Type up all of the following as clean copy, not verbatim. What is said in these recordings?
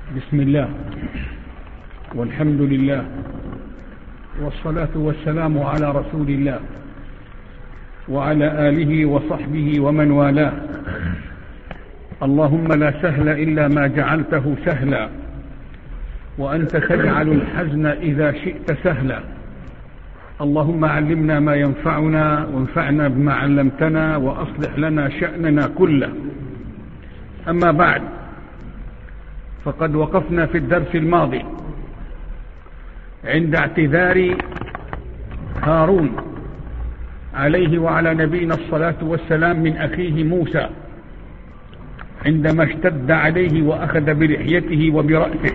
بسم الله والحمد لله والصلاة والسلام على رسول الله وعلى آله وصحبه ومن والاه. اللهم لا سهل إلا ما جعلته سهلا، وأنت تجعل الحزن إذا شئت سهلا. اللهم علمنا ما ينفعنا وانفعنا بما علمتنا وأصلح لنا شأننا كله. أما بعد، فقد وقفنا في الدرس الماضي عند اعتذار هارون عليه وعلى نبينا الصلاة والسلام من أخيه موسى عندما اشتد عليه وأخذ بلحيته وبرأسه،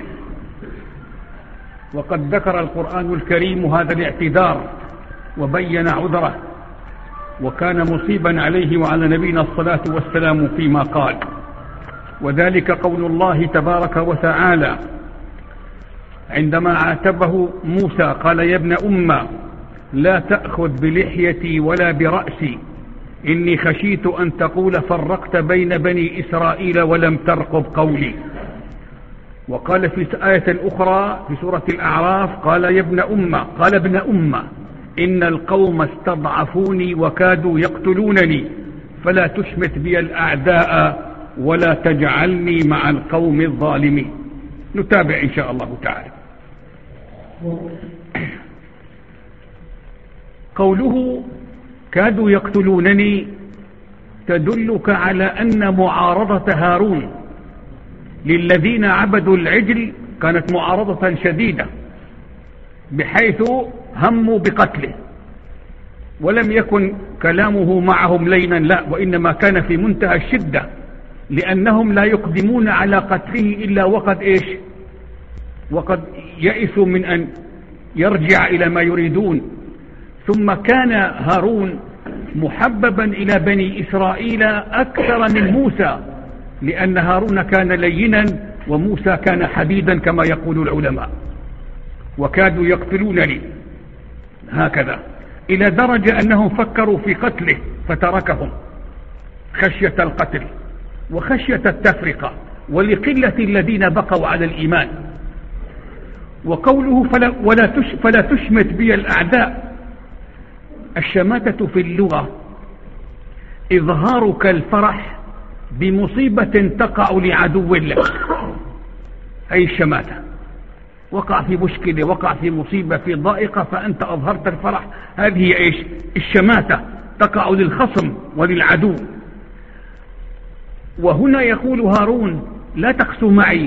وقد ذكر القرآن الكريم هذا الاعتذار وبين عذره، وكان مصيبا عليه وعلى نبينا الصلاة والسلام فيما قال، وذلك قول الله تبارك وتعالى عندما عاتبه موسى قال: يا ابن أمة لا تأخذ بلحيتي ولا برأسي إني خشيت أن تقول فرقت بين بني إسرائيل ولم ترقب قولي. وقال في آية أخرى في سورة الأعراف قال: يا ابن أمة، قال ابن أمة إن القوم استضعفوني وكادوا يقتلونني فلا تشمت بي الأعداء ولا تجعلني مع القوم الظالمين. نتابع إن شاء الله تعالى. قوله كادوا يقتلونني تدلك على أن معارضة هارون للذين عبدوا العجل كانت معارضة شديدة، بحيث هموا بقتله، ولم يكن كلامه معهم لينا، لا، وإنما كان في منتهى الشدة، لأنهم لا يقدمون على قتله إلا وقد يئسوا من أن يرجع إلى ما يريدون. ثم كان هارون محببا إلى بني إسرائيل أكثر من موسى، لأن هارون كان لينا وموسى كان حديدا كما يقول العلماء. وكادوا يقتلونني هكذا، إلى درجة أنهم فكروا في قتله فتركهم خشية القتل وخشية التفرقة ولقلة الذين بقوا على الإيمان. وقوله فلا تشمت بي الأعداء، الشماتة في اللغة إظهارك الفرح بمصيبة تقع لعدو لك، أي الشماتة، وقع في مشكلة، وقع في مصيبة، في ضائقة، فأنت أظهرت الفرح. هذه إيش؟ الشماتة، تقع للخصم وللعدو. وهنا يقول هارون: لا تقسو معي،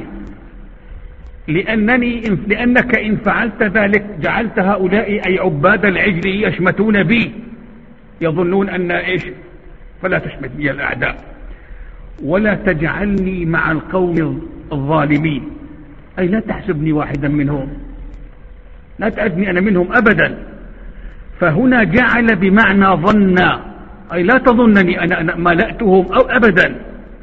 لأنك إن فعلت ذلك جعلت هؤلاء أي عباد العجل يشمتون بي، يظنون أن إيش؟ فلا تشمت بي الأعداء ولا تجعلني مع القوم الظالمين، أي لا تحسبني واحدا منهم، لا تعدني أنا منهم أبدا. فهنا جعل بمعنى ظن، أي لا تظنني أنا ملأتهم أو أبدا.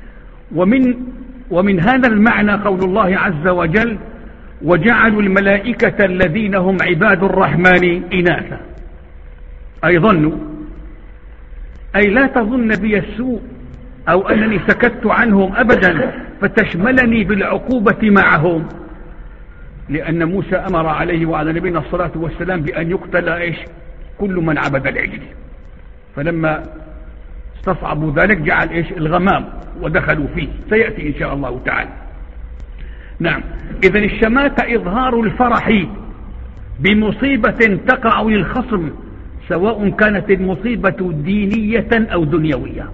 ومن هذا المعنى قول الله عز وجل: وجعلوا الملائكة الذين هم عباد الرحمن إناثا، أي ظنوا، أي لا تظن بي السوء أو أنني سكت عنهم أبدا فتشملني بالعقوبة معهم، لأن موسى أمر عليه وعلى نبينا الصلاة والسلام بأن يقتل إيش؟ كل من عبد العجل. فلما استصعبوا ذلك جعل إيش؟ الغمام ودخلوا فيه، سيأتي إن شاء الله تعالى. نعم، إذن الشماتة إظهار الفرح بمصيبة تقع للخصم، سواء كانت المصيبة دينية أو دنيوية.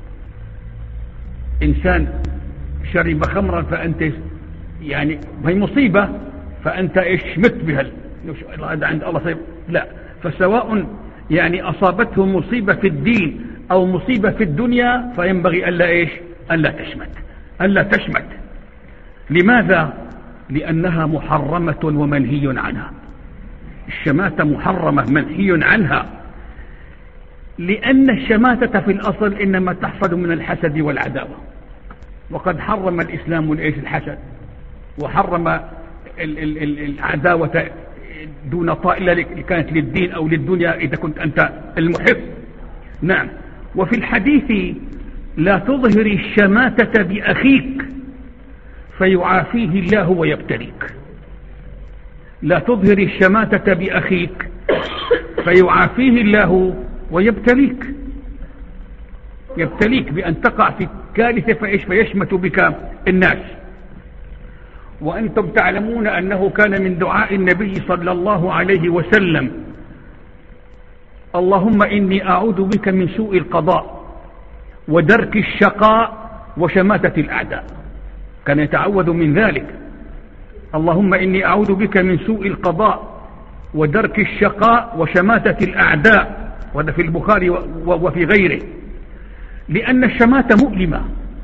إنسان شرب خمرا فأنت يعني هي مصيبة فأنت شمت بها، هذا عند الله صيب، لا، فسواء يعني أصابته مصيبة في الدين أو مصيبة في الدنيا فينبغي ألا تشمت. لماذا؟ لأنها محرمة ومنهي عنها. الشماتة محرمة منهي عنها، لأن الشماتة في الأصل إنما تحصل من الحسد والعداوة، وقد حرم الإسلام الحسد، وحرم العداوة دون طائلة اللي كانت للدين أو للدنيا إذا كنت أنت المحب. نعم. وفي الحديث لا تظهر الشماتة بأخيك فيعافيه الله ويبتليك. لا تظهر الشماتة بأخيك فيعافيه الله ويبتليك، يبتليك بأن تقع في كارثة فيشمت بك الناس. وأنتم تعلمون أنه كان من دعاء النبي صلى الله عليه وسلم: اللهم إني أعوذ بك من سوء القضاء ودرك الشقاء وشماتة الأعداء. كان يتعوذ من ذلك: اللهم إني أعوذ بك من سوء القضاء ودرك الشقاء وشماتة الأعداء. وهذا في البخاري وفي غيره. لأن الشماتة مؤلمة،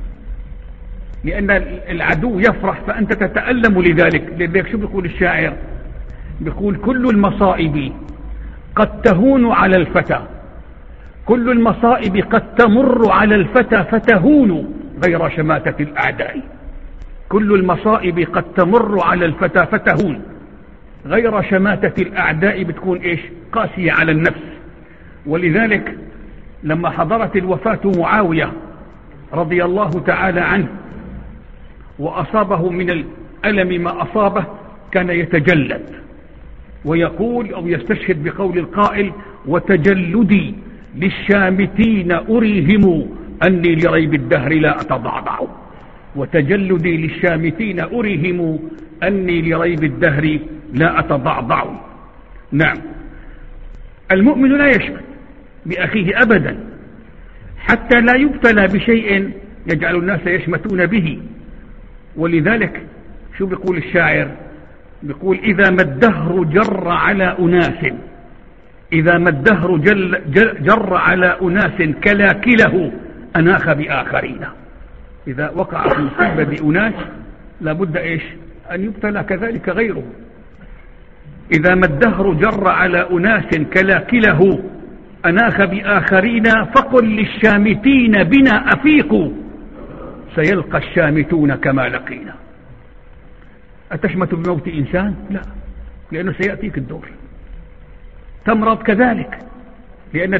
لأن العدو يفرح فأنت تتألم لذلك. شو بيقول الشاعر؟ بيقول: كل المصائب قد تهون على الفتى، كل المصائب قد تمر على الفتى فتهون غير شماتة الأعداء. كل المصائب قد تمر على الفتى فتهون غير شماتة الأعداء. بتكون إيش؟ قاسية على النفس. ولذلك لما حضرت الوفاة معاوية رضي الله تعالى عنه وأصابه من الألم ما أصابه، كان يتجلد ويقول أو يستشهد بقول القائل: وتجلدي للشامتين أريهم أني لريب الدهر لا أتضعضع. وتجلدي للشامتين أريهم أني لريب الدهر لا أتضعضع. نعم، المؤمن لا يشمت بأخيه أبدا حتى لا يبتلى بشيء يجعل الناس يشمتون به. ولذلك شو بيقول الشاعر؟ بيقول: إذا ما الدهر جر على أناس، إذا ما الدهر جر على أناس كلاكله أناخ بآخرين. إذا وقع في مصيبة بأناس لابد إيش؟ أن يبتلى كذلك غيره. إذا ما الدهر جر على أناس كلاكله أناخ بآخرين فقل للشامتين بنا أفيقوا سيلقى الشامتون كما لقينا. أتشمت بموت إنسان؟ لا، لأنه سيأتيك الدور. تمرض كذلك، لأن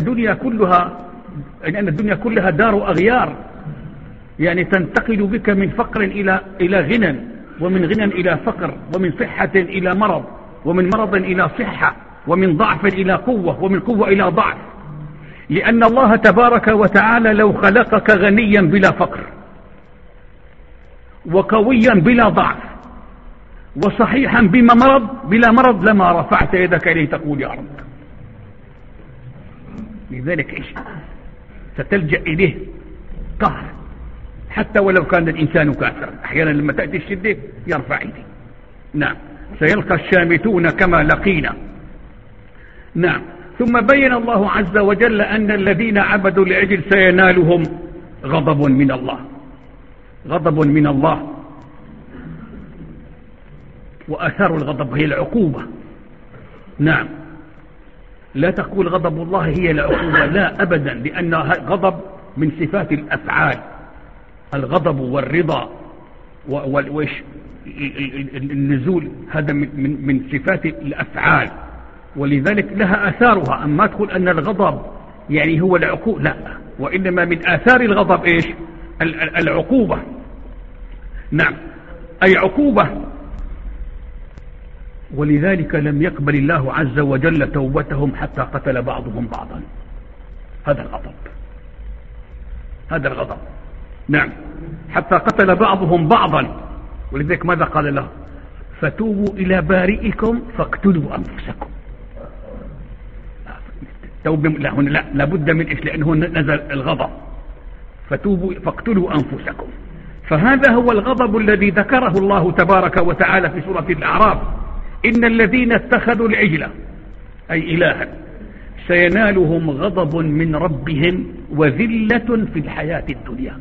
الدنيا كلها دار أغيار، يعني تنتقل بك من فقر إلى غنى، ومن غنى إلى فقر، ومن صحة إلى مرض، ومن مرض إلى صحة، ومن ضعف إلى قوة، ومن قوة إلى ضعف. لأن الله تبارك وتعالى لو خلقك غنيا بلا فقر، وقويا بلا ضعف، وصحيحا بلا مرض لما رفعت يدك إليه تقول يا رب. لذلك إيش؟ ستلجأ إليه قهر، حتى ولو كان الإنسان كافرا. أحيانا لما تأتي الشدة يرفع يديه. نعم، سيلقى الشامتون كما لقينا. نعم. ثم بين الله عز وجل أن الذين عبدوا العجل سينالهم غضب من الله، غضب من الله. وأثار الغضب هي العقوبة. نعم، لا تقول غضب الله هي العقوبة، لا أبدا، لأن غضب من صفات الأفعال. الغضب والرضا والنزول هذا من صفات الأفعال، ولذلك لها آثارها. أما تقول أن الغضب يعني هو العقوبة، لا، وإنما من آثار الغضب إيش؟ العقوبة. نعم، أي عقوبة. ولذلك لم يقبل الله عز وجل توبتهم حتى قتل بعضهم بعضا. هذا الغضب، هذا الغضب. نعم، حتى قتل بعضهم بعضا. ولذلك ماذا قال له؟ فتوبوا إلى بارئكم فاقتلوا أنفسكم. توبة لا، هنا لا، لابد من إيش؟ لأنه نزل الغضب. فتوبوا فاقتلوا أنفسكم. فهذا هو الغضب الذي ذكره الله تبارك وتعالى في سورة الأعراف: إن الذين اتخذوا العجل أي إلها سينالهم غضب من ربهم وذلة في الحياة الدنيا.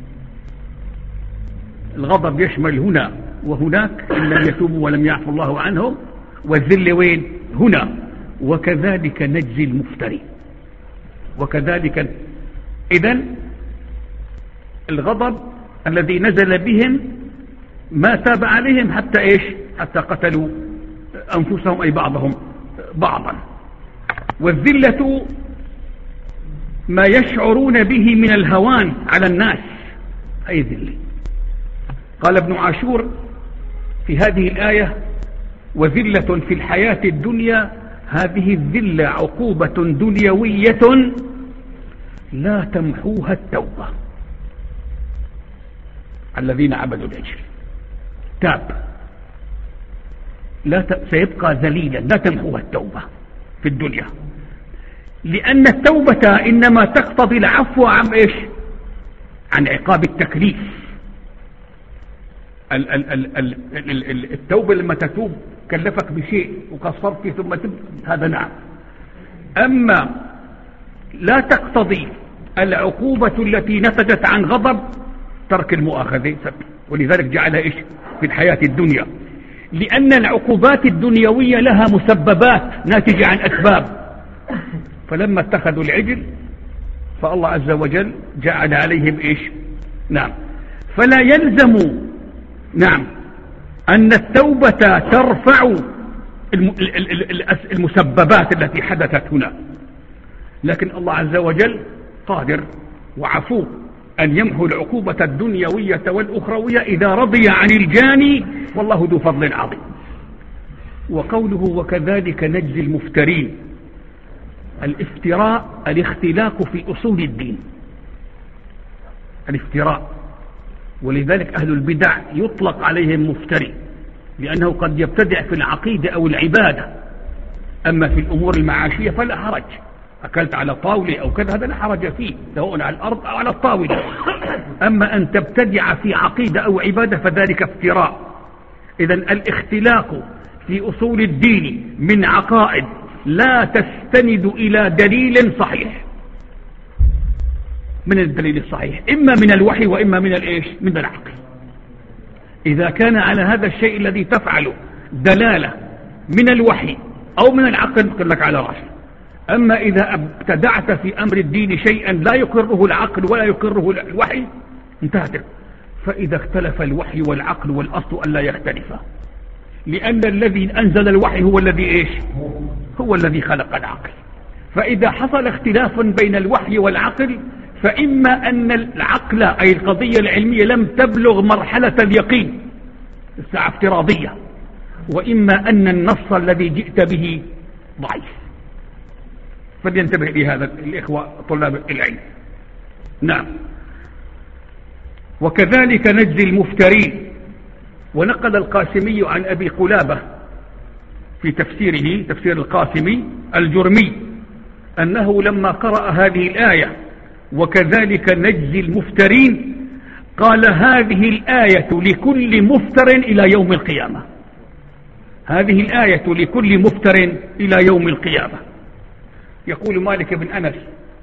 الغضب يشمل هنا وهناك إن لم يتوبوا ولم يعفو الله عنهم، والذل وين؟ هنا. وكذلك نجزي المفترين. وكذلك إذن الغضب الذي نزل بهم ما تاب عليهم حتى إيش؟ حتى قتلوا أنفسهم أي بعضهم بعضا. والذلة ما يشعرون به من الهوان على الناس، أي ذل. قال ابن عاشور في هذه الآية وذلة في الحياة الدنيا، هذه الذلة عقوبة دنيوية لا تمحوها التوبة. الذين عبدوا العجل تاب سيبقى ذليلا، لا تمحوها التوبة في الدنيا، لأن التوبة إنما تقتضي العفو عن إيش؟ عن عقاب التكليف. التوبة لما تتوب كلفك بشيء وقصرت فيه ثم تب، هذا نعم. أما لا تقتضي العقوبة التي نتجت عن غضب ترك المؤاخذة، ولذلك جعلها إيش في الحياة الدنيا، لأن العقوبات الدنيوية لها مسببات ناتجة عن أسباب. فلما اتخذوا العجل فالله عز وجل جعل عليهم إيش؟ نعم. فلا يلزم نعم أن التوبة ترفع المسببات التي حدثت هنا، لكن الله عز وجل قادر وعفو أن يمحو العقوبة الدنيوية والأخروية إذا رضي عن الجاني، والله ذو فضل عظيم. وقوله وكذلك نجزي المفترين، الافتراء الاختلاق في أصول الدين، الافتراء، ولذلك أهل البدع يطلق عليهم مفتري، لأنه قد يبتدع في العقيدة أو العبادة، أما في الأمور المعاشية فلا حرج، أكلت على طاولة أو كذا هذا لا حرج فيه، سواء على الأرض أو على الطاولة. أما أن تبتدع في عقيدة أو عبادة فذلك افتراء. إذن الاختلاق في أصول الدين من عقائد لا تستند إلى دليل صحيح، من الدليل الصحيح إما من الوحي وإما من الإيش؟ من العقل. إذا كان على هذا الشيء الذي تفعله دلالة من الوحي أو من العقل قل لك على رأسه. أما إذا ابتدعت في أمر الدين شيئا لا يقره العقل ولا يقره الوحي انتهت. فإذا اختلف الوحي والعقل والأصل أن لا يختلفا، لأن الذي أنزل الوحي هو الذي إيش؟ هو الذي خلق العقل. فإذا حصل اختلاف بين الوحي والعقل فإما أن العقل أي القضية العلمية لم تبلغ مرحلة اليقين، الساعة افتراضية، وإما أن النص الذي جئت به ضعيف. فلينتبه لهذا الإخوة طلاب العلم. نعم. وكذلك نجزي المفترين. ونقل القاسمي عن أبي قلابة في تفسيره، تفسير القاسمي الجرمي، أنه لما قرأ هذه الآية وكذلك نجزي المفترين قال هذه الآية لكل مفتر إلى يوم القيامة، هذه الآية لكل مفتر إلى يوم القيامة. يقول مالك بن أنس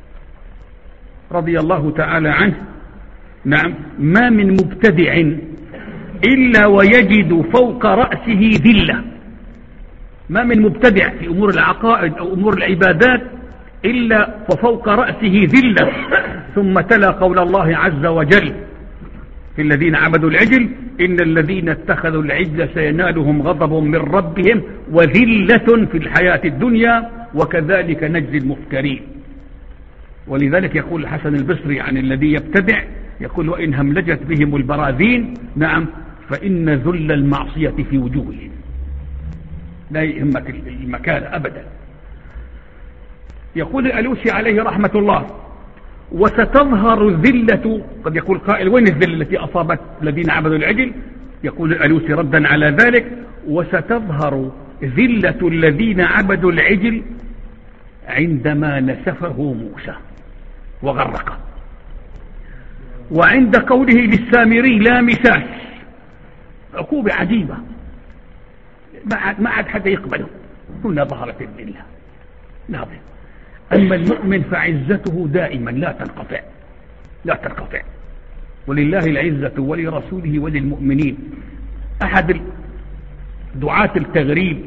رضي الله تعالى عنه نعم ما من مبتدع إلا ويجد فوق رأسه ذلة، ما من مبتدع في أمور العقائد أو أمور العبادات إلا وفوق رأسه ذلة. ثم تلا قول الله عز وجل في الذين عبدوا العجل إن الذين اتخذوا العجل سينالهم غضب من ربهم وذلة في الحياة الدنيا وكذلك نجزي المفترين. ولذلك يقول الحسن البصري عن الذي يبتدع يقول وإن هملجت بهم البراذين نعم فإن ذل المعصية في وجوههم، لا يهمك المكان أبدا. يقول الألوسي عليه رحمة الله وستظهر الذلة. قد يقول قائل وين الذلة التي أصابت الذين عبدوا العجل؟ يقول الألوسي ردا على ذلك وستظهر ذلة الذين عبدوا العجل عندما نسفه موسى وغرقه، وعند قوله للسامري لا مساس، عقوبة عجيبة ما عاد حد يقبله، هنا ظهرت الذلة. ناظر. أما المؤمن فعزته دائما لا تنقطع، لا تنقطع. ولله العزة ولرسوله وللمؤمنين. أحد دعاة التغريب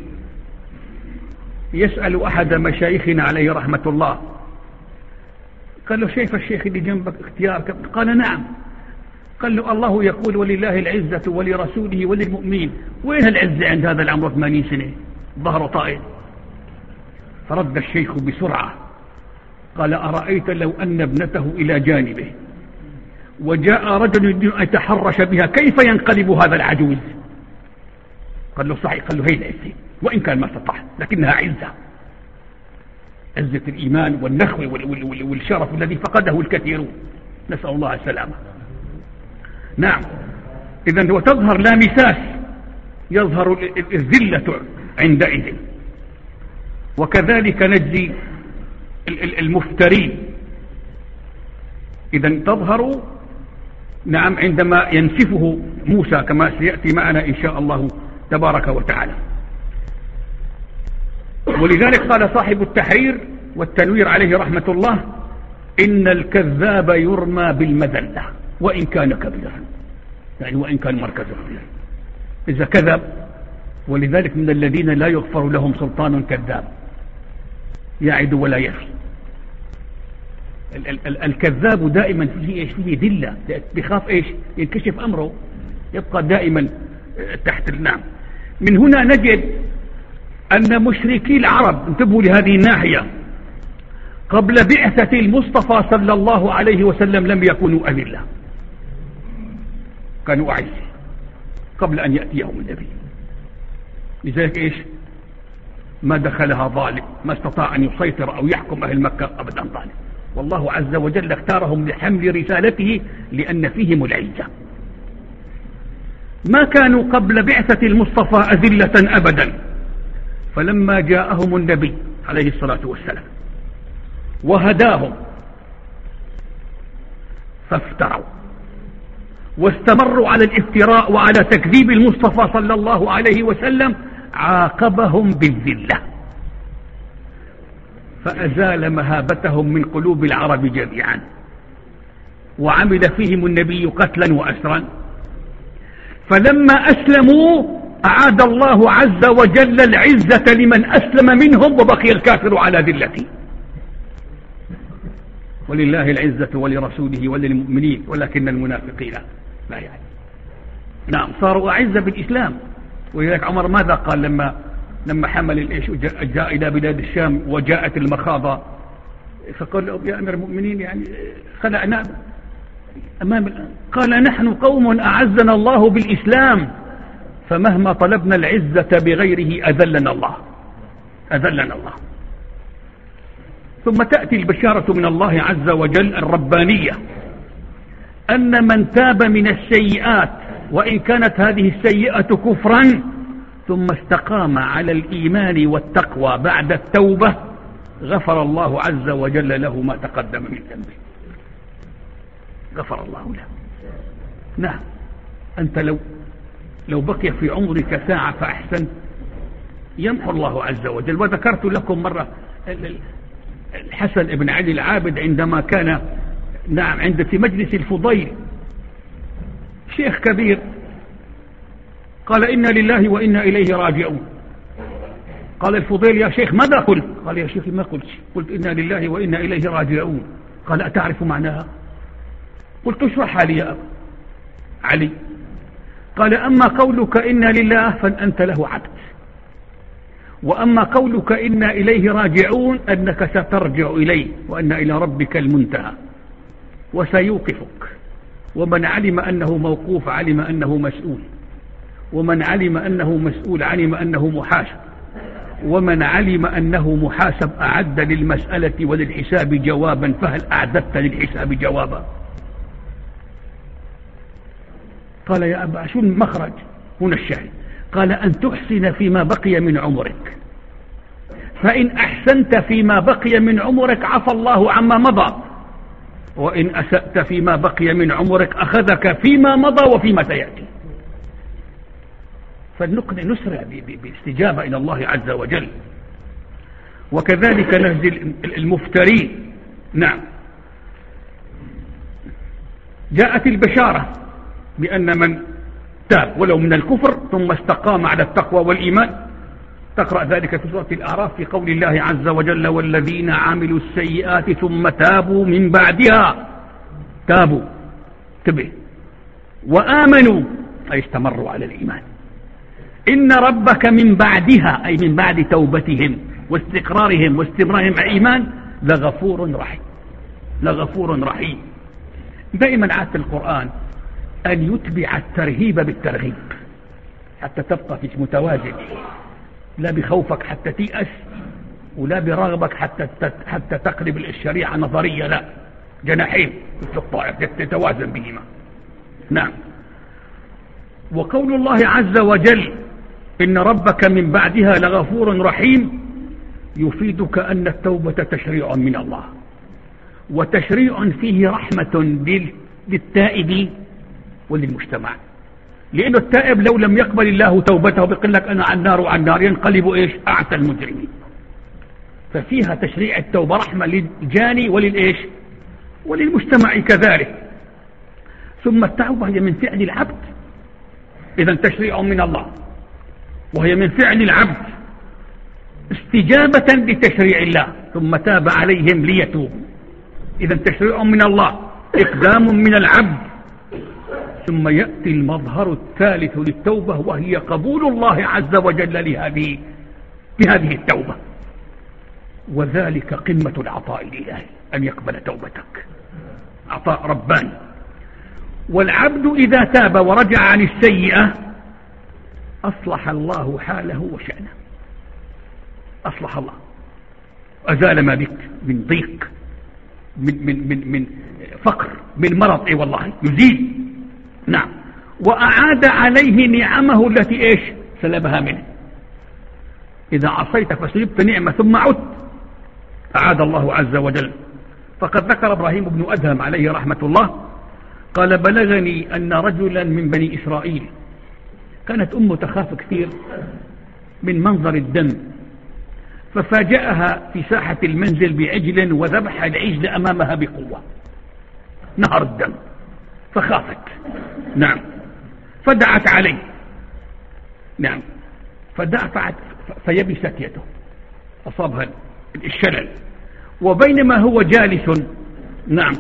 يسأل أحد مشايخنا عليه رحمة الله قال له شايف الشيخ اللي جنبك اختيارك؟ قال نعم. قال له الله يقول ولله العزة ولرسوله وللمؤمنين، وين العزة عند هذا العمر 80 سنة ظهره طائل؟ فرد الشيخ بسرعة قال أرأيت لو أن ابنته إلى جانبه وجاء رجل يتحرش بها كيف ينقلب هذا العجوز؟ قال له صحيح، قال له هي العزة وإن كان ما استطاع، لكنها عزة الإيمان والنخوة والشرف الذي فقده الكثيرون، نسأل الله السلامة. نعم، إذن وتظهر لا مساس، يظهر الذلة عندئذ. وكذلك نجزي المفترين، إذن تظهر نعم عندما ينسفه موسى كما سيأتي معنا إن شاء الله تبارك وتعالى. ولذلك قال صاحب التحرير والتنوير عليه رحمة الله: إن الكذاب يرمى بالمذلة وإن كان كبيرا، يعني وإن كان مركزه كبير إذا كذب. ولذلك من الذين لا يغفر لهم سلطان كذاب يعد ولا يفي. الكذاب دائما فيه ذلة، بخاف ايش ينكشف أمره، يبقى دائما تحت النعم. من هنا نجد أن مشركي العرب، انتبهوا لهذه الناحية، قبل بعثة المصطفى صلى الله عليه وسلم لم يكونوا أذلة، كانوا أعز قبل أن يأتيهم النبي. لذلك إيش ما دخلها ظالم، ما استطاع أن يسيطر أو يحكم أهل مكة أبدا ظالم. والله عز وجل اختارهم لحمل رسالته لأن فيهم العزة. ما كانوا قبل بعثة المصطفى أذلة أبدا، فلما جاءهم النبي عليه الصلاة والسلام وهداهم فافتروا واستمروا على الافتراء وعلى تكذيب المصطفى صلى الله عليه وسلم، عاقبهم بالذلة فأزال مهابتهم من قلوب العرب جميعا، وعمل فيهم النبي قتلا وأسرا. فلما أسلموا أعاد الله عز وجل العزة لمن أسلم منهم، وبقي الكافر على ذلته. ولله العزة ولرسوله وللمؤمنين ولكن المنافقين لا يعني. نعم، صاروا أعزة بالإسلام. ولذلك عمر ماذا قال لما حمل الإيش جاء إلى بلاد الشام وجاءت المخاضة، فقال له يا أمير المؤمنين يعني خلعنا قال نحن قوم أعزنا الله بالإسلام، فمهما طلبنا العزة بغيره أذلنا الله. ثم تأتي البشارة من الله عز وجل الربانية أن من تاب من السيئات وإن كانت هذه السيئة كفرا ثم استقام على الإيمان والتقوى بعد التوبة، غفر الله عز وجل له ما تقدم من ذنبه. غفر الله له. نعم، أنت لو بقي في عمرك ساعة فأحسن يمحو الله عز وجل. وذكرت لكم مرة الحسن بن علي العابد عندما كان نعم في مجلس الفضيل، شيخ كبير، قال إنا لله وإنا إليه راجعون. قال الفضيل يا شيخ ماذا قلت؟ قال يا شيخ ما قلت إنا لله وإنا إليه راجعون. قال أتعرف معناها؟ قلت اشرحها لي يا أبا علي. قال أما قولك إنا لله فأنت له عبد، وأما قولك إنا إليه راجعون أنك سترجع إليه وأن إلى ربك المنتهى وسيوقفك. ومن علم أنه موقوف علم أنه مسؤول، ومن علم أنه مسؤول علم أنه محاسب، ومن علم أنه محاسب أعد للمسألة وللحساب جوابا، فهل أعددت للحساب جوابا؟ قال يا أبا شو المخرج هنا الشاهد؟ قال أن تحسن فيما بقي من عمرك، فإن أحسنت فيما بقي من عمرك عفى الله عما مضى، وإن أسأت فيما بقي من عمرك أخذك فيما مضى وفيما سيأتي. فنسرع باستجابة إلى الله عز وجل. وكذلك نهزي المفترين. نعم، جاءت البشارة بأن من تاب ولو من الكفر ثم استقام على التقوى والإيمان، تقرأ ذلك في سورة الأعراف في قول الله عز وجل والذين عملوا السيئات ثم تابوا من بعدها، تابوا تبه وآمنوا أي استمروا على الإيمان، إن ربك من بعدها أي من بعد توبتهم واستقرارهم واستمرارهم على الإيمان لغفور رحيم. دائما عادة القرآن أن يتبع الترهيب بالترغيب، حتى تبقى فيك متوازن، لا بخوفك حتى تيأس، ولا برغبك حتى تقلب الشريعة نظرية، لا، جناحين مثل الطائر تتوازن بهما. نعم. وقول الله عز وجل إن ربك من بعدها لغفور رحيم يفيدك أن التوبة تشريع من الله، وتشريع فيه رحمة للتائب وللمجتمع، لأن التائب لو لم يقبل الله توبته بيقول لك أنا على النار وعلى النار، ينقلب إيش؟ أعتى المجرمين. ففيها تشريع التوبة رحمة للجاني وللإيش؟ وللمجتمع كذلك. ثم التوبة هي من فعل العبد، إذن تشريع من الله، وهي من فعل العبد استجابة لتشريع الله، ثم تاب عليهم ليتوبوا. إذن تشريع من الله، إقدام من العبد. ثم يأتي المظهر الثالث للتوبة، وهي قبول الله عز وجل بهذه التوبة، وذلك قمة العطاء الإلهي، أن يقبل توبتك، عطاء رباني. والعبد إذا تاب ورجع عن السيئة أصلح الله حاله وشأنه، أصلح الله، أزال ما بك من ضيق، من فقر، من مرض، اي والله يزيل. نعم. وأعاد عليه نعمه التي ايش؟ سلبها منه. إذا عصيت فسلبت نعمة ثم عدت أعاد الله عز وجل. فقد ذكر إبراهيم بن أدهم عليه رحمة الله قال: بلغني أن رجلا من بني إسرائيل كانت أمه تخاف كثير من منظر الدم، ففاجأها في ساحة المنزل بعجل وذبح العجل أمامها بقوة، نهر الدم، فخافت. نعم. فدعت عليه. نعم. فدافعت فيبست يده، أصابها الشلل. وبينما هو جالس، نعم،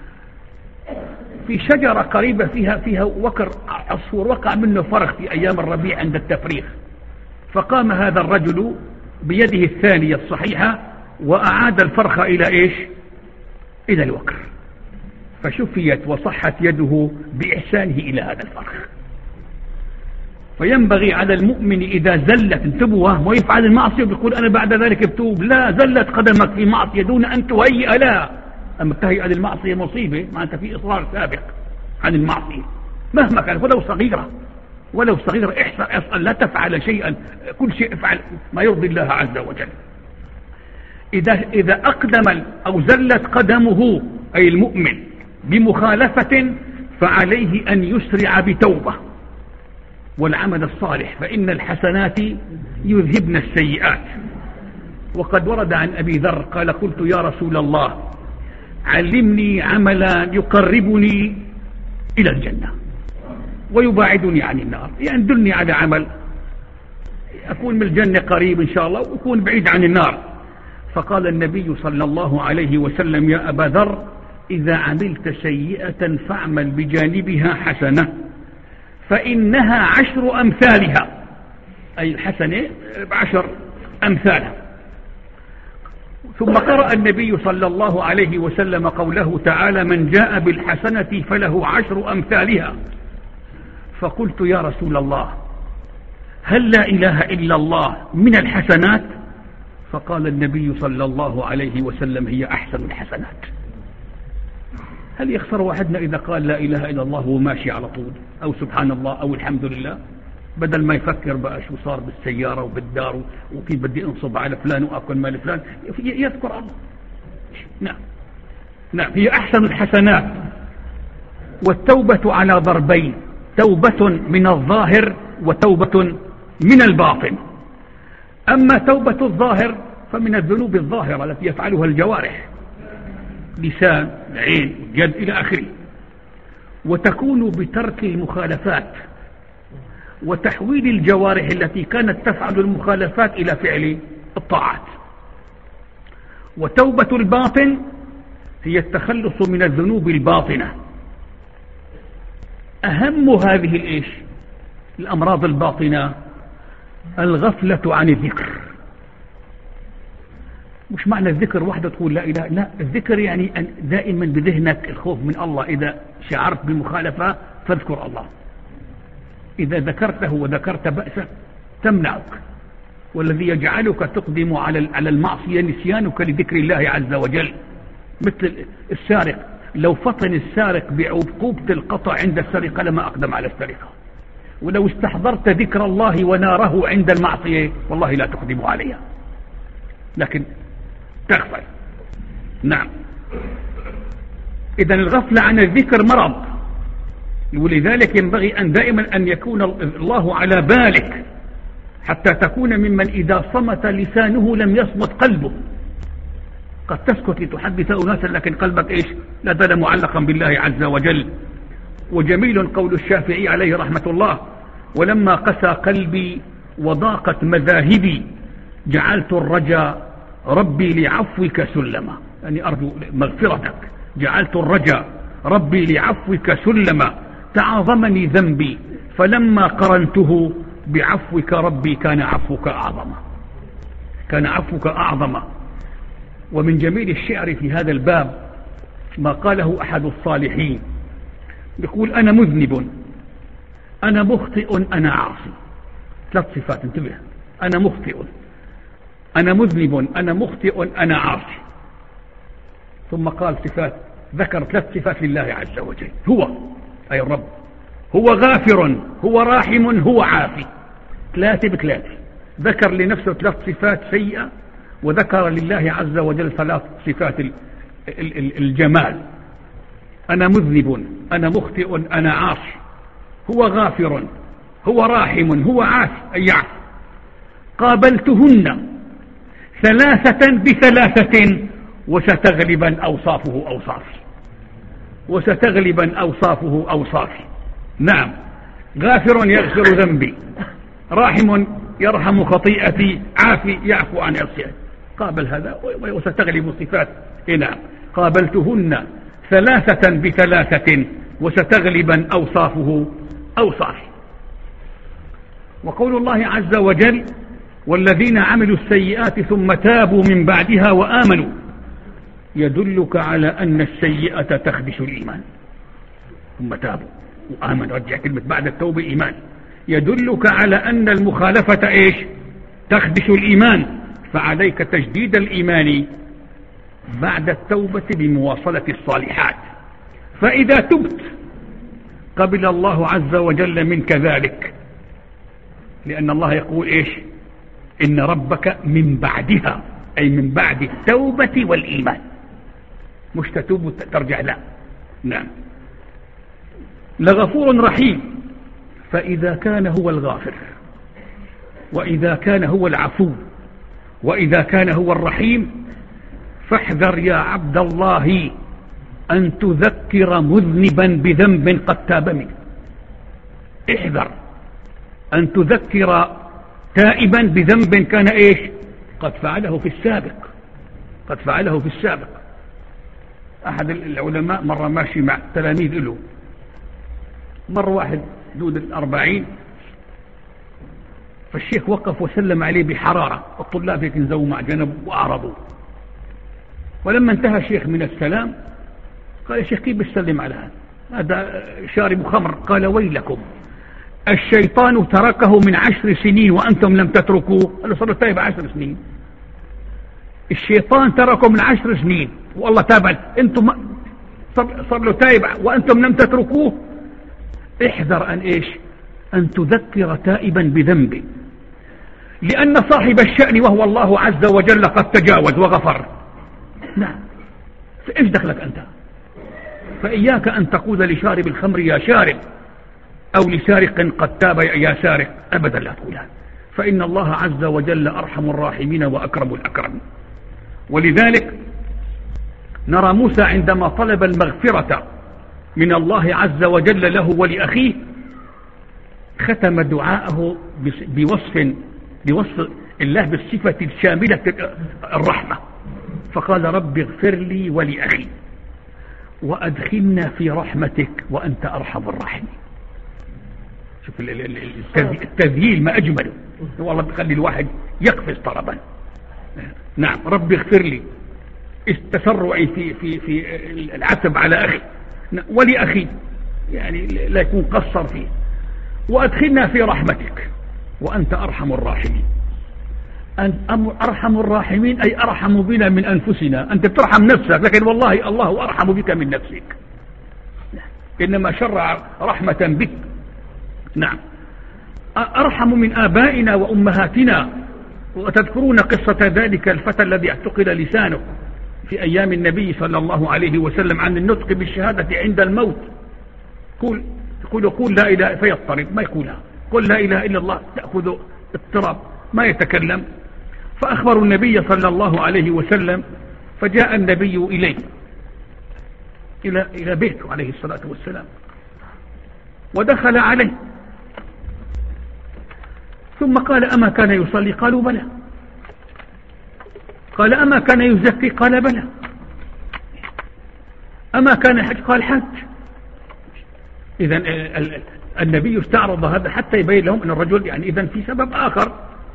في شجرة قريبة فيها وكر عصفور، وقع منه فرخ في أيام الربيع عند التفريخ، فقام هذا الرجل بيده الثانية الصحيحة وأعاد الفرخ إلى إيش؟ إلى الوكر، فشفيت وصحت يده بإحسانه إلى هذا الفرخ. فينبغي على المؤمن إذا زلت، انتبهوا، ويفعل المعصية ويقول أنا بعد ذلك بتوب، لا، زلت قدمك في معصية دون أن تهيئ لها. أما تهيئ للمعصية مصيبة، ما أنت في إصرار سابق عن المعصية مهما كانت، ولو صغيرة، ولو صغيرة. احصل لا تفعل شيئا، كل شيء افعل ما يرضي الله عز وجل. إذا أقدم أو زلت قدمه أي المؤمن بمخالفة فعليه أن يسرع بتوبة والعمل الصالح، فإن الحسنات يذهبن السيئات. وقد ورد عن أبي ذر قال: قلت يا رسول الله علمني عملا يقربني إلى الجنة ويباعدني عن النار، يعني دلني على عمل أكون من الجنة قريب إن شاء الله وأكون بعيد عن النار. فقال النبي صلى الله عليه وسلم: يا أبا ذر إذا عملت سيئة فاعمل بجانبها حسنة فإنها 10 أمثالها، أي الحسنة 10 أمثالها. ثم قرأ النبي صلى الله عليه وسلم قوله تعالى: من جاء بالحسنة فله 10 أمثالها. فقلت يا رسول الله هل لا إله إلا الله من الحسنات؟ فقال النبي صلى الله عليه وسلم: هي أحسن الحسنات. هل يخسر واحدنا إذا قال لا إله إلا الله وماشي على طول، أو سبحان الله، أو الحمد لله، بدل ما يفكر بقى شو صار بالسيارة وبالدار وكيف بدي انصب على فلان وأكل مال فلان، يذكر الله. نعم. نعم، هي أحسن الحسنات. والتوبة على ضربين: توبة من الظاهر وتوبة من الباطن. أما توبة الظاهر فمن الذنوب الظاهرة التي يفعلها الجوارح، لسان، عين، يد إلى آخره، وتكون بترك المخالفات وتحويل الجوارح التي كانت تفعل المخالفات إلى فعل الطاعات. وتوبة الباطن هي التخلص من الذنوب الباطنة. أهم هذه الأمراض الباطنة الغفلة عن الذكر. مش معنى الذكر وحده تقول لا إله، لا، الذكر يعني أن دائما بذهنك الخوف من الله، إذا شعرت بمخالفة فاذكر الله. إذا ذكرته وذكرت بأسه تمنعك، والذي يجعلك تقدم على المعصية نسيانك لذكر الله عز وجل. مثل السارق، لو فطن السارق بعقوبة القطع عند السرقة لما أقدم على السرقة، ولو استحضرت ذكر الله وناره عند المعصية والله لا تقدم عليها، لكن تغفل. نعم، إذن الغفلة عن الذكر مرض، ولذلك ينبغي أن دائما أن يكون الله على بالك حتى تكون ممن إذا صمت لسانه لم يصمت قلبه. قد تسكت لتحدث أناسا لكن قلبك إيش؟ لا زال معلقا بالله عز وجل. وجميل قول الشافعي عليه رحمة الله: ولما قسى قلبي وضاقت مذاهبي جعلت الرجا ربي لعفوك سلما، يعني أرجو مغفرتك. جعلت الرجا ربي لعفوك سلما تعاظمني ذنبي فلما قرنته بعفوك ربي كان عفوك أعظم، كان عفوك أعظم. ومن جميل الشعر في هذا الباب ما قاله أحد الصالحين، يقول: أنا مذنب، أنا مخطئ، أنا عاصي. 3 صفات، انتبه: أنا مخطئ، أنا مذنب، أنا مخطئ، أنا عاصي. ثم قال صفات، ذكر 3 صفات لله عز وجل: هو أي الرب، هو غافر، هو راحم، هو عافي. 3 ب3، ذكر لنفسه 3 صفات سيئة، وذكر لله عز وجل 3 صفات الجمال. أنا مذنب، أنا مخطئ، أنا عاصي. هو غافر، هو راحم، هو عافي أي يعفو. قابلتهن 3 ب3 وستغلبا أوصافه أوصافي، وستغلبا أوصافه أوصافي. نعم، غافر يغفر ذنبي، راحم يرحم خطيئتي، عافي يعفو عن عصياني. قابل هذا وستغلب صفات. نعم، قابلتهن 3 ب3 وستغلبا أوصافه أوصافي. وقول الله عز وجل: والذين عملوا السيئات ثم تابوا من بعدها وآمنوا، يدلك على أن السيئة تخدش الإيمان. ثم تابوا وآمنوا، رجع كلمة بعد التوبة إيمان. يدلك على أن المخالفة إيش؟ تخدش الإيمان، فعليك تجديد الإيمان بعد التوبة بمواصلة الصالحات. فإذا تبت قبل الله عز وجل منك ذلك، لأن الله يقول إيش؟ إن ربك من بعدها، أي من بعد التوبة والإيمان، مش تتوب وترجع، لا. نعم، لغفور رحيم. فإذا كان هو الغافر، وإذا كان هو العفو، وإذا كان هو الرحيم، فاحذر يا عبد الله أن تذكر مذنبا بذنب قد تاب منه. احذر أن تذكر تائبا بذنب كان إيش؟ قد فعله في السابق، قد فعله في السابق. أحد العلماء مرة ماشي مع تلاميذ له، مرة واحد دود 40، فالشيخ وقف وسلم عليه بحرارة، الطلاب ينزوا مع جنب وأعرضوا. ولما انتهى الشيخ من السلام قال: يا شيخ كيف بتسلم على هذا شارب خمر؟ قال: ويلكم، الشيطان تركه من 10 سنين وأنتم لم تتركوه. قال له: صار له تايب 10 سنين. الشيطان تركه من 10 سنين والله تاب، انتم صار له تايب وأنتم لم تتركوه. احذر أن إيش؟ أن تذكر تائبا بذنبه، لأن صاحب الشأن وهو الله عز وجل قد تجاوز وغفر. نعم، فإيش دخلك أنت؟ فإياك أن تقول لشارب الخمر يا شارب، أو لسارق قد تاب يا سارق، أبدا لا تقولها، فإن الله عز وجل أرحم الراحمين وأكرم الأكرمين. ولذلك نرى موسى عندما طلب المغفرة من الله عز وجل له ولأخيه، ختم دعاءه بوصف الله بالصفة الشاملة الرحمة، فقال: رب اغفر لي ولأخي وأدخلنا في رحمتك وأنت أرحم الراحمين. شوف التذييل ما أجمله، والله بيخلي الواحد يقفز طربا. نعم، رب اغفر لي، التسرع في العتب على أخي ولأخي، يعني لا يكون قصر فيه. وأدخلنا في رحمتك وأنت أرحم الراحمين. أنت أرحم الراحمين أي أرحم بنا من أنفسنا. أنت بترحم نفسك، لكن والله الله أرحم بك من نفسك، إنما شرع رحمة بك. نعم، أرحم من آبائنا وأمهاتنا. وتذكرون قصة ذلك الفتى الذي اعتقل لسانه في أيام النبي صلى الله عليه وسلم عن النطق بالشهادة عند الموت. قول لا إله، فيضطرب ما يقولها، قل لا إله إلا الله، تأخذ اضطراب ما يتكلم. فأخبروا النبي صلى الله عليه وسلم، فجاء النبي إليه إلى بيته عليه الصلاة والسلام، ودخل عليه ثم قال أما كان يصلي؟ قالوا بلى. قال أما كان يزكي؟ قال بلى. أما كان يحج؟ قال حج. إذن النبي استعرض هذا حتى يبين لهم أن الرجل يعني إذن في سبب آخر.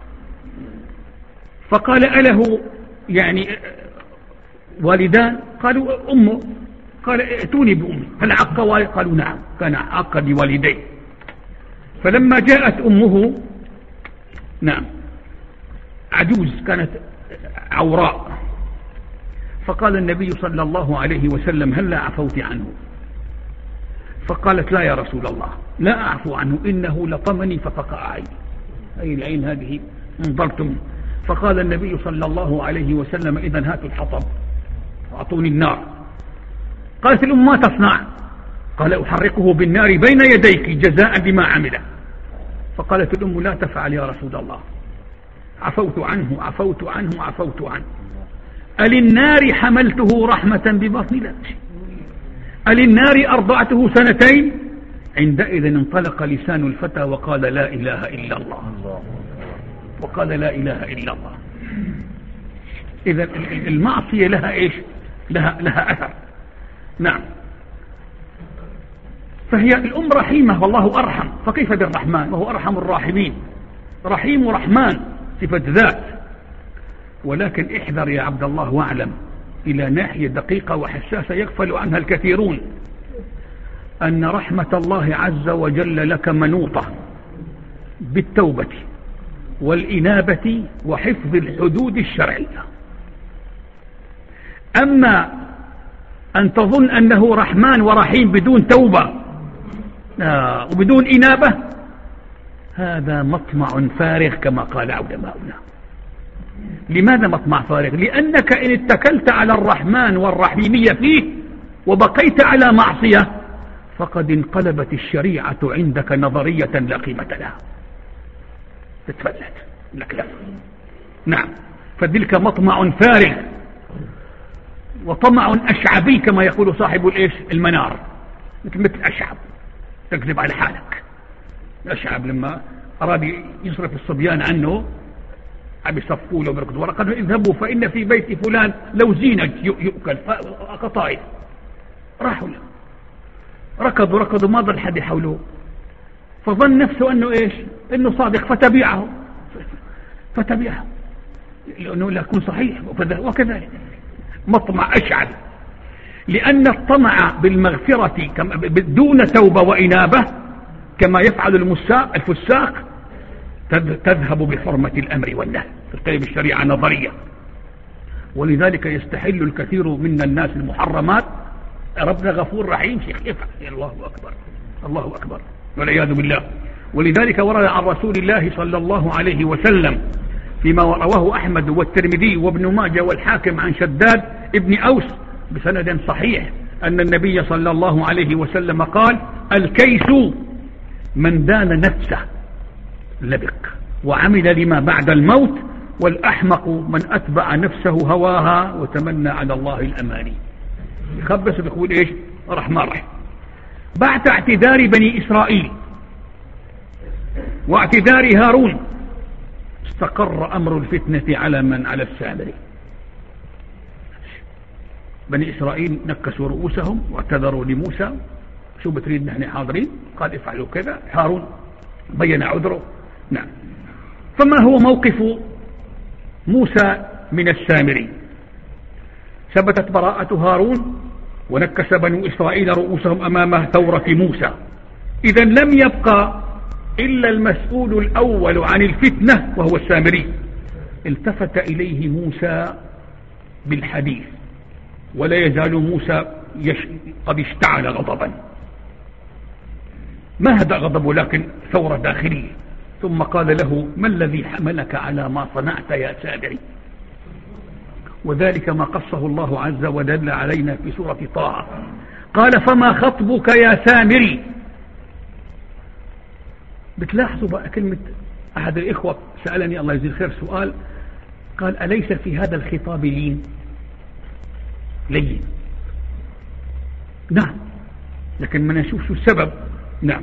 فقال أله يعني والدان؟ قالوا أمه. قال ائتوني بأمي. هل عق والد؟ قالوا نعم كان عق بوالديه. فلما جاءت أمه، نعم، عجوز كانت عوراء، فقال النبي صلى الله عليه وسلم هل لا عفوت عنه؟ فقالت لا يا رسول الله لا أعفو عنه، إنه لطمني ففقع عيني، أي العين هذه انظرتم. فقال النبي صلى الله عليه وسلم إذن هاتوا الحطب وأعطوني النار. قالت الأم ما تصنع؟ قال أحرقه بالنار بين يديك جزاء بما عمله. فقالت الأم لا تفعل يا رسول الله، عفوت عنه عفوت عنه عفوت عنه. أللنار حملته رحمة ببطن لبسي، أللنار أرضعته سنتين. عندئذ انطلق لسان الفتى وقال لا إله إلا الله، وقال لا إله إلا الله. إذا المعصية لها إيش؟ لها أثر. نعم، فهي الأم رحيمة والله أرحم، فكيف بالرحمن وهو أرحم الراحمين؟ رحيم ورحمن صفة ذات. ولكن احذر يا عبد الله واعلم إلى ناحية دقيقة وحساسة يغفل عنها الكثيرون، أن رحمة الله عز وجل لك منوطة بالتوبة والإنابة وحفظ الحدود الشرعية. أما أن تظن أنه رحمن ورحيم بدون توبة وبدون إنابة، هذا مطمع فارغ كما قال علماؤنا. لماذا مطمع فارغ؟ لأنك إن اتكلت على الرحمن والرحيمية فيه وبقيت على معصية فقد انقلبت الشريعة عندك نظرية لا قيمة لها، تتفلت لك لا. نعم، فتلك مطمع فارغ وطمع أشعبي كما يقول صاحب المنار، مثل أشعب تكذب على حالك. أشعب لما أراد يصرف الصبيان عنه عم يصفوا له بركض ورقة، اذهبوا فإن في بيت فلان لو زينج يؤكل قطائف. راحوا له ركضوا ما ضل حد يحوله، فظن نفسه أنه إيش؟ أنه صادق، فتبعه لأنه لا يكون صحيح. وكذلك مطمع أشعب، لأن الطمع بالمغفرة دون توبة وإنابة كما يفعل الفساق تذهب بحرمة الأمر والنهي، تقلب الشريعة نظرية. ولذلك يستحل الكثير من الناس المحرمات. ربنا غفور رحيم، شيخ يفعل. الله أكبر الله أكبر والعياذ بالله. ولذلك ورد عن رسول الله صلى الله عليه وسلم فيما رواه أحمد والترمذي وابن ماجه والحاكم عن شداد ابن أوس بسند صحيح أن النبي صلى الله عليه وسلم قال الكيس من دان نفسه لبق وعمل لما بعد الموت، والأحمق من أتبع نفسه هواها وتمنى على الله الأماني. يخبس بيقول إيش؟ رحمة رحم. بعد اعتذار بني إسرائيل واعتذار هارون استقر أمر الفتنة على السامري. بني إسرائيل نكسوا رؤوسهم واعتذروا لموسى، شو بتريد نحن حاضرين؟ قال افعلوا كذا. هارون بين عذره. نعم، فما هو موقف موسى من السامري؟ ثبتت براءة هارون ونكس بنو إسرائيل رؤوسهم أمام ثورة موسى. إذن لم يبقى إلا المسؤول الأول عن الفتنة وهو السامري التفت إليه موسى بالحديث، ولا يزال موسى قد اشتعل غضبا. ما هذا غضب لكن ثورة داخلية. ثم قال له: ما الذي حملك على ما صنعت يا سامري؟ وذلك ما قصه الله عز وجل علينا في سورة طه. قال: فما خطبك يا سامري؟ بتلاحظوا بقى كلمة. أحد الإخوة سألني الله يجزيه الخير سؤال، قال: أليس في هذا الخطاب لين؟ نعم، لكن ما نشوف شو السبب. نعم.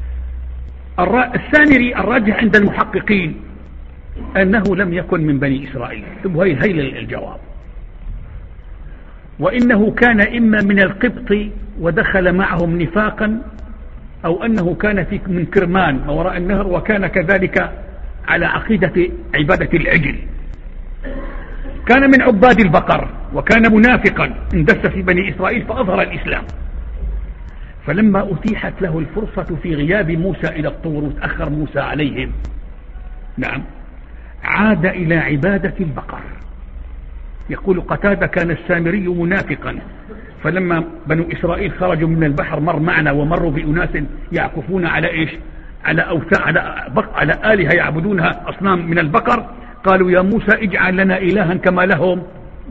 السامري الراجح عند المحققين أنه لم يكن من بني إسرائيل. هي الجواب. وإنه كان إما من القبط ودخل معهم نفاقا، أو أنه كان من كرمان ما وراء النهر، وكان كذلك على عقيدة عبادة العجل. كان من عباد البقر، وكان منافقا اندس في بني إسرائيل فأظهر الإسلام. فلما أتيحت له الفرصة في غياب موسى إلى الطور وتأخر موسى عليهم، نعم، عاد إلى عبادة البقر. يقول قتادة: كان السامري منافقا، فلما بنو إسرائيل خرجوا من البحر مر معنا ومروا بأناس يعكفون على إيش؟ على آلهة يعبدونها أصنام من البقر، قالوا: يا موسى اجعل لنا إلها كما لهم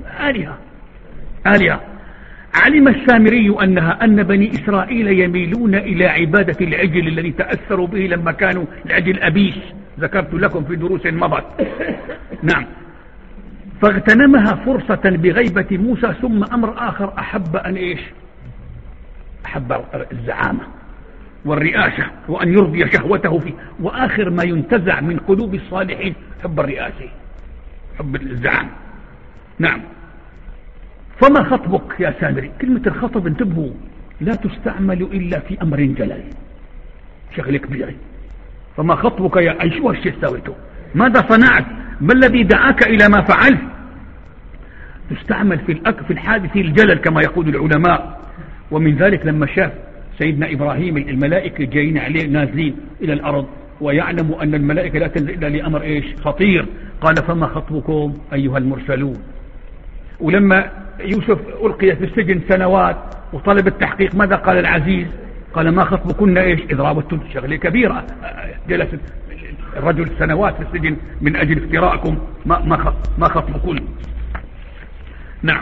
آلهة. علم السامري أن بني إسرائيل يميلون إلى عبادة العجل الذي تأثروا به لما كانوا العجل أبيس، ذكرت لكم في دروس مضت. نعم. فاغتنمها فرصة بغيبة موسى. ثم أمر آخر، أحب الزعامة والرئاسة، وأن يرضي شهوته فيه. وآخر ما ينتزع من قلوب الصالحين حب الرئاسة، حب الزعامة. نعم. فما خطبك يا سامري؟ كلمة الخطب انتبهوا لا تستعمل إلا في أمر جلل، شغل كبير. فما خطبك يا أي شو هالشيء سويته؟ ماذا صنعت؟ ما الذي دعاك إلى ما فعلت؟ تستعمل في الحادث الجلل كما يقول العلماء. ومن ذلك لما شاف سيدنا إبراهيم الملائكة جايين عليه نازلين إلى الأرض، ويعلم أن الملائكة لا تنزل إلا لأمر خطير، قال: فما خطبكم أيها المرسلون؟ ولما يوسف ألقي في السجن سنوات وطلب التحقيق، ماذا قال العزيز؟ قال: ما خطبكن إذ راوتن؟ شغلة كبيرة، جلس الرجل سنوات في السجن من أجل افتراءكم، ما خطبكن؟ نعم.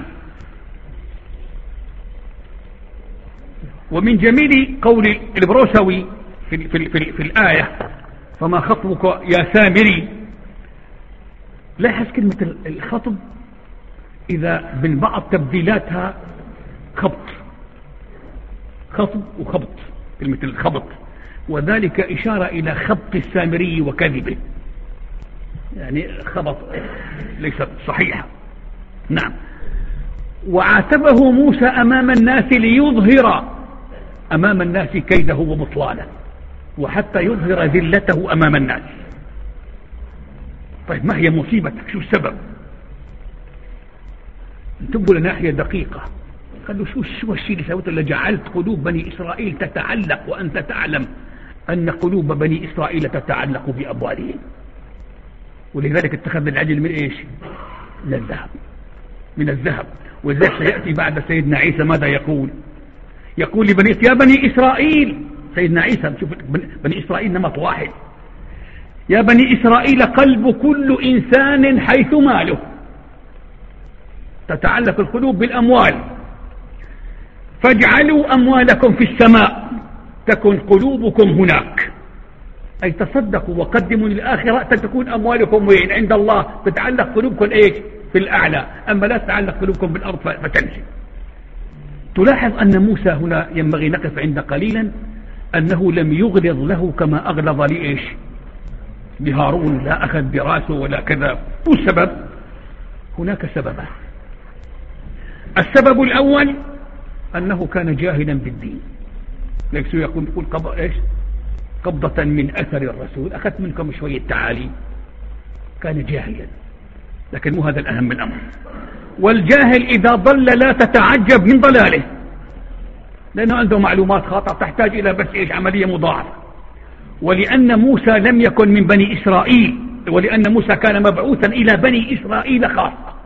ومن جميل قول البروسوي في الآية: فما خطبك يا سامري، لاحظ كلمة الخطب إذا من بعض تبديلاتها خطب وخبط، كلمة الخبط، وذلك إشارة إلى خبط السامري وكذبه، يعني خبط ليست صحيحة. نعم. وعاتبه موسى أمام الناس ليظهر أمام الناس كيده وبطلانه، وحتى يظهر ذلته أمام الناس. طيب ما هي مصيبتك؟ شو السبب؟ انتبهوا لناحية دقيقة. قالوا: شو الشيء اللي سويته اللي جعلت قلوب بني إسرائيل تتعلق، وأنت تعلم أن قلوب بني إسرائيل تتعلق بأموالهم، ولذلك اتخذ العجل من إيش؟ من الذهب. وذلك سيأتي بعد سيدنا عيسى ماذا يقول لبني: يا بني إسرائيل. سيدنا عيسى، شوف بني إسرائيل نمط واحد: يا بني إسرائيل قلب كل إنسان حيث ماله. تتعلق القلوب بالأموال، فاجعلوا أموالكم في السماء تكن قلوبكم هناك، أي تصدقوا وقدموا للآخرة تكون أموالكم وين؟ عند الله. تتعلق قلوبكم إيش؟ في الأعلى، أما لا تتعلق قلوبكم بالأرض فتنسي. تلاحظ أن موسى هنا ينبغي نقف عند قليلا أنه لم يغلظ له كما أغلظ لإيش؟ بهارون، لا أخذ براسه ولا كذا. والسبب هناك سببان. السبب الأول أنه كان جاهلا بالدين، ليس يقول قبضة من أثر الرسول، أخذت منكم شوية تعاليم. كان جاهلا، لكن مو هذا الأهم من الأمر. والجاهل إذا ضل لا تتعجب من ضلاله، لأنه عنده معلومات خاطئة تحتاج إلى بس عملية مضاعفة. ولأن موسى لم يكن من بني إسرائيل، ولأن موسى كان مبعوثا إلى بني إسرائيل خاصة.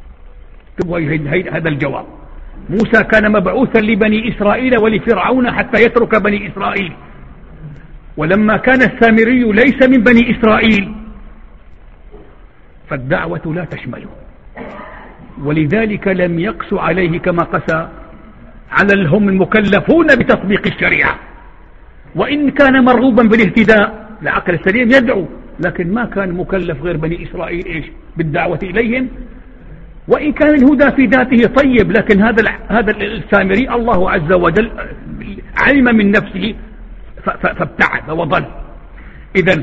هذا الجواب. موسى كان مبعوثا لبني إسرائيل ولفرعون حتى يترك بني إسرائيل، ولما كان السامري ليس من بني إسرائيل فالدعوة لا تشمله، ولذلك لم يقس عليه كما قسى على هم المكلفون بتطبيق الشريعة. وإن كان مرغوبا بالاهتداء العقل السليم يدعو، لكن ما كان مكلف غير بني إسرائيل إيش بالدعوة إليهم. وإن كان الهدى في ذاته طيب، لكن هذا السامري الله عز وجل علم من نفسه فابتعد وضل. إذن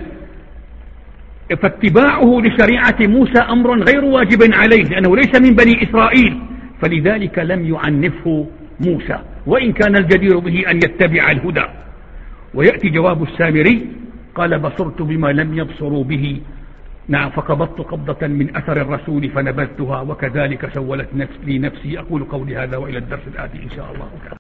فاتباعه لشريعة موسى أمر غير واجب عليه لأنه ليس من بني إسرائيل، فلذلك لم يعنفه موسى، وإن كان الجدير به أن يتبع الهدى. ويأتي جواب السامري قال بصرت بما لم يبصروا به، نعم، فقبضت قبضة من أثر الرسول فنبذتها وكذلك سولت لي نفسي. أقول قولي هذا وإلى الدرس الآتي إن شاء الله.